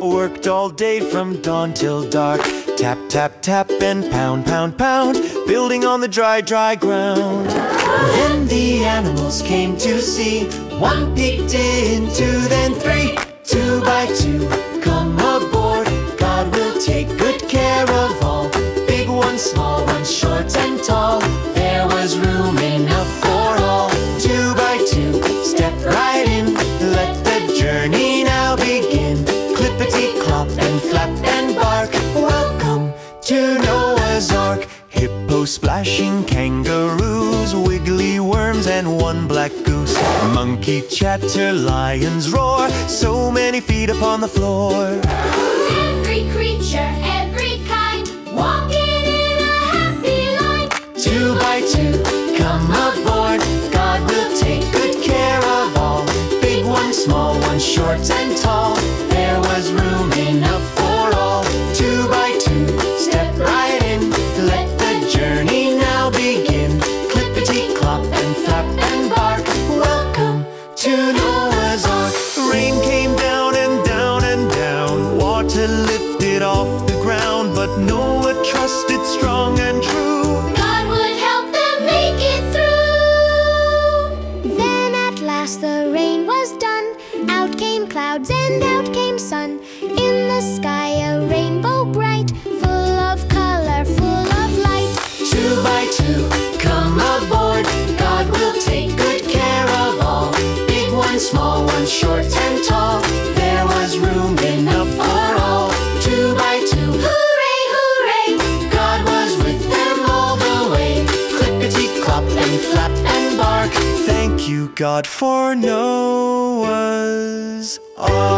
worked all day from dawn till dark. Tap, tap, tap and pound, pound, pound, building on the dry, dry ground. Then the animals came to see. One peeked in, two, then three. Two by two, come aboard. God will take good care of all. Big ones, small ones, short and tall. There was room enough for all. Two by two, step right in. Let the journey now begin. Clippity-clop and flap and bark. Welcome to Noah's Ark. Hippo splashing, kangaroos, wiggly worms and one black goose. Monkey chatter, lions roar, so many feet upon the floor. Every creature, every kind, walking in a happy line. Two by two, come aboard. God will take good care of all. Big ones, small ones, short and tall. There was room enough for all. Two by two, step right in. Let the journey now begin. Clippity-clop and flap and bark. Welcome to Noah's Ark. Rain came down and down and down. Water lifted off the ground, but Noah trusted strong and true. God would help them make it through. Then at last the rain was done. Out came clouds and out came sun. In the sky a rainbow bright, full of color, full of light. Two by two, come aboard. God will take good care of all. Big ones, small ones, short and tall. There was room enough for all. Two by two, Hooray, hooray! God was with them all the way. Clippity-clop and flap and bark. Thank you, God, for Noah's Ark.